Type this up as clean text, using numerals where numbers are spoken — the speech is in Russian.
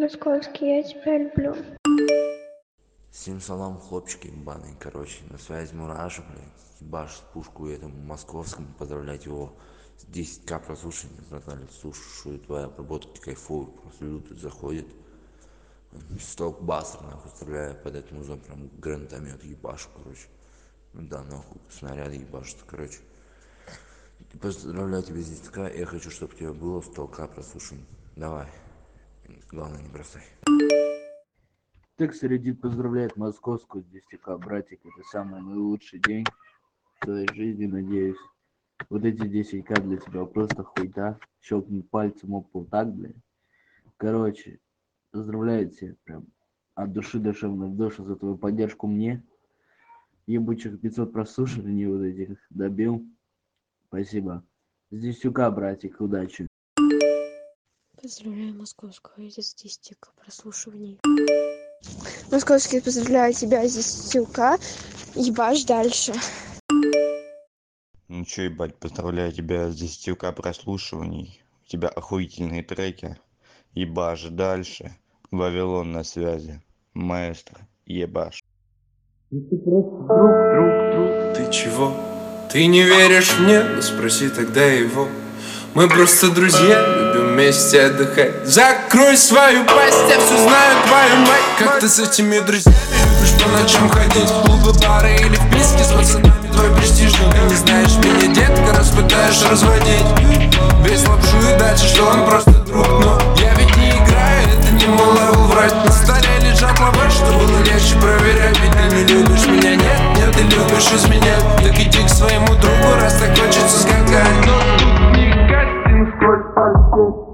Московский, я тебя люблю. Всем салам, хлопчики ебаные, короче, на связи Мураша, блядь, ебашит пушку этому московскому, поздравлять его с 10К прослушивания, братан, слушаю твои обработки, кайфовые, просто люди заходят, сток баср, нахуй, стреляю под этот музон, прям гранатомет ебашу, короче, ну да, нахуй, снаряд ебашит, короче, поздравляю тебя с 10К, я хочу, чтобы у тебя было 100К прослушиваний, давай, главное не бросай. Так Середит поздравляет московскую с 10К, братик, это самый мой лучший день в твоей жизни, надеюсь. Вот эти 10К для тебя просто хуйта, щелкнуть пальцем об пол так, блядь. Короче, поздравляю тебя прям от души душевно в душу за твою поддержку мне. Ебучих 500 прослушиваний вот этих добил. Спасибо. С 10К, братик, удачи. Поздравляю московского с 10К прослушиваний. Московский, поздравляю тебя с 10К. Ебашь дальше. Ну чё, ебать, поздравляю тебя с 10К прослушиваний. У тебя охуительные треки. Ебашь дальше. Вавилон на связи. Маэстро, ебашь. Ты чего? Ты не веришь мне? Ну спроси тогда его. Мы просто друзья, любим вместе отдыхать. Закрой свою пасть, я все знаю, твою мать. Как ты с этими друзьями любишь по ночам ходить в клубы, бары или в писки с пацанами? Твой престиж, но ты не знаешь меня, детка, раз пытаешь разводить весь лапшу и дальше, что он просто друг. Но я ведь не играю, это не мой левел врать. На столе лежат лаваш, что было легче проверять. Ведь ты не любишь меня, нет, ты любишь изменять. Так иди к своему другу, раз так хочется скакать. Но тут не кастинг сквозь пальцы.